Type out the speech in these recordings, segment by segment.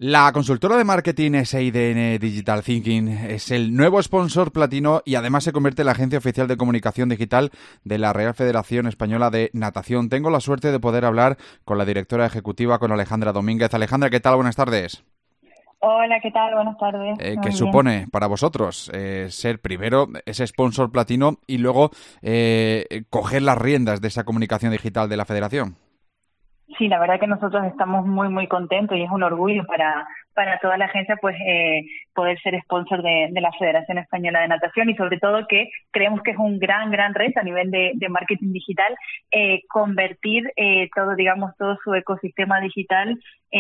La consultora de marketing SIDN Digital Thinking es el nuevo sponsor platino y además se convierte en la agencia oficial de comunicación digital de la Real Federación Española de Natación. Tengo la suerte de poder hablar con la directora ejecutiva, con Alejandra Domínguez. Alejandra, ¿qué tal? Buenas tardes. Hola, ¿qué tal? Buenas tardes. ¿Qué Muy bien. supone para vosotros ser primero ese sponsor platino y luego coger las riendas de esa comunicación digital de la Federación? Sí, la verdad que nosotros estamos muy contentos y es un orgullo para toda la agencia pues poder ser sponsor de la Federación Española de Natación y sobre todo que creemos que es un gran reto a nivel de marketing digital convertir todo su ecosistema digital,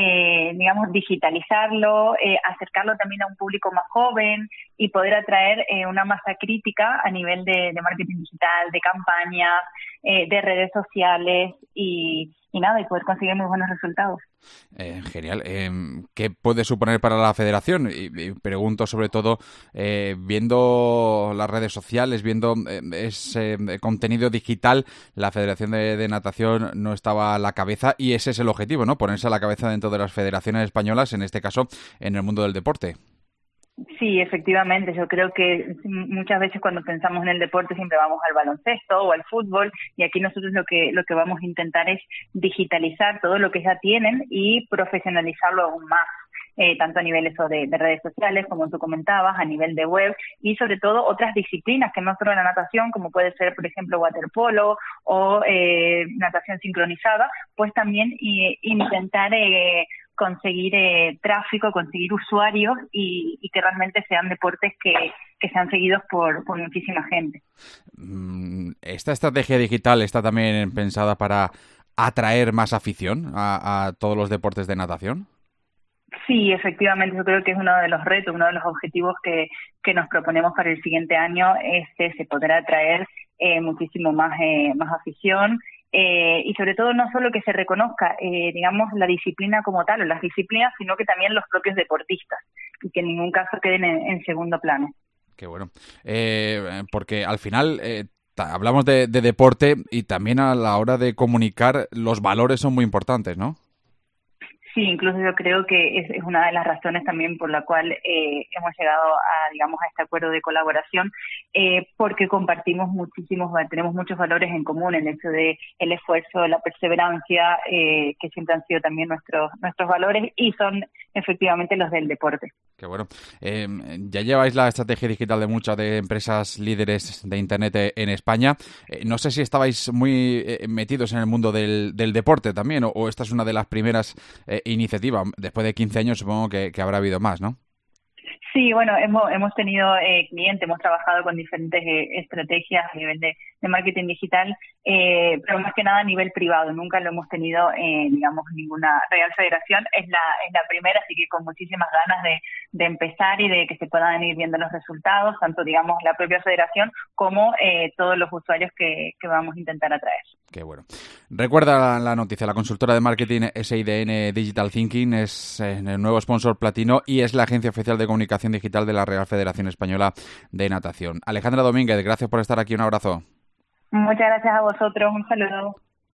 digitalizarlo, acercarlo también a un público más joven y poder atraer una masa crítica a nivel de marketing digital, de campañas, de redes sociales y poder conseguir muy buenos resultados. Genial. ¿Qué puede suponer para la Federación? Y pregunto sobre todo, viendo las redes sociales, viendo ese contenido digital, la Federación de Natación no estaba a la cabeza y ese es el objetivo, ¿no? Ponerse a la cabeza dentro de las federaciones españolas, en este caso, en el mundo del deporte. Sí, efectivamente. Yo creo que muchas veces cuando pensamos en el deporte siempre vamos al baloncesto o al fútbol y aquí nosotros lo que vamos a intentar es digitalizar todo lo que ya tienen y profesionalizarlo aún más. Tanto a nivel de redes sociales, como tú comentabas, a nivel de web y sobre todo otras disciplinas que no solo la natación, como puede ser, por ejemplo, waterpolo o natación sincronizada, pues también intentar conseguir tráfico, conseguir usuarios y que realmente sean deportes que sean seguidos por muchísima gente. ¿Esta estrategia digital está también pensada para atraer más afición a todos los deportes de natación? Sí, efectivamente, yo creo que es uno de los retos, uno de los objetivos que nos proponemos para el siguiente año es ese, poder atraer muchísimo más afición y sobre todo no solo que se reconozca, la disciplina como tal o las disciplinas, sino que también los propios deportistas y que en ningún caso queden en segundo plano. Qué bueno. Porque al final hablamos de deporte y también a la hora de comunicar los valores son muy importantes, ¿no? Sí, incluso yo creo que es una de las razones también por la cual hemos llegado a este acuerdo de colaboración, porque compartimos tenemos muchos valores en común, el hecho de el esfuerzo, la perseverancia, que siempre han sido también nuestros valores y son efectivamente los del deporte. Qué bueno. Ya lleváis la estrategia digital de muchas de empresas líderes de Internet en España. No sé si estabais muy metidos en el mundo del deporte también, o esta es una de las primeras iniciativas. Después de 15 años supongo que habrá habido más, ¿no? Sí, bueno, hemos tenido clientes, hemos trabajado con diferentes estrategias a nivel de marketing digital, pero más que nada a nivel privado. Nunca lo hemos tenido, ninguna Real Federación. Es la primera, así que con muchísimas ganas de empezar y de que se puedan ir viendo los resultados, tanto, la propia federación como todos los usuarios que vamos a intentar atraer. Qué bueno. Recuerda la noticia, la consultora de marketing SIDN Digital Thinking es el nuevo sponsor platino y es la agencia oficial de comunicación digital de la Real Federación Española de Natación. Alejandra Domínguez, gracias por estar aquí, un abrazo. Muchas gracias a vosotros, un saludo.